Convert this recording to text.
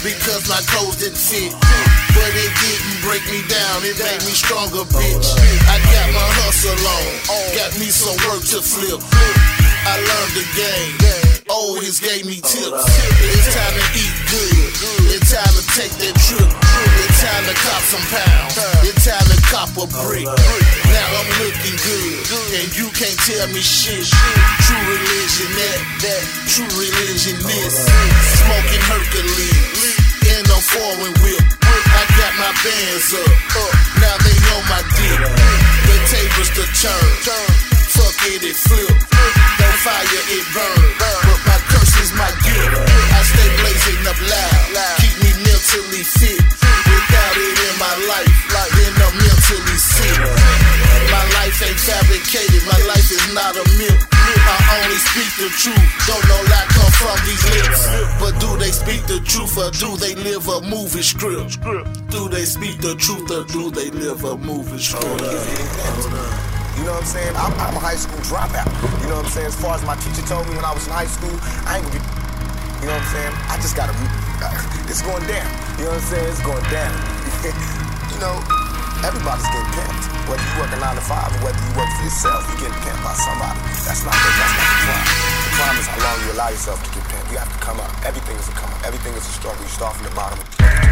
because my clothes didn't fit. But it didn't break me down, it made me stronger, bitch. I got my hustle on, got me some work to flip. I learned the game, always gave me tips. It's time to eat good, it's time to take that trip. It's time to cop some pounds, it's time to cop a brick. Now I'm looking good, and you can't tell me shit. True religion that, true religion this. Smoking Hercules in a foreign whip. I got my bands up, now they on my dick. The tables to turn, fuck it, it flip. Don't fire, it burn, but my curse is my gift. I stay blazing up loud, keep me mentally fit. Without it in my life, then I'm mentally sick. My life ain't fabricated, my life is not a myth. I only speak the truth, don't know lie come from these lips. But do they speak the truth or do they live a movie script? Do they speak the truth or do they live a movie script? You know what I'm saying? I'm a high school dropout. You know what I'm saying? As far as my teacher told me when I was in high school, I ain't gonna be. You know what I'm saying? I just gotta. It's going down. You know what I'm saying? It's going down. You know, everybody's getting pimped. Whether you work a 9 to 5 or whether you work for yourself, you're getting pimped by somebody. That's not the crime. The crime is how long you allow yourself to get pimped. You have to come up. Everything is a come up. Everything is a struggle. You start from the bottom.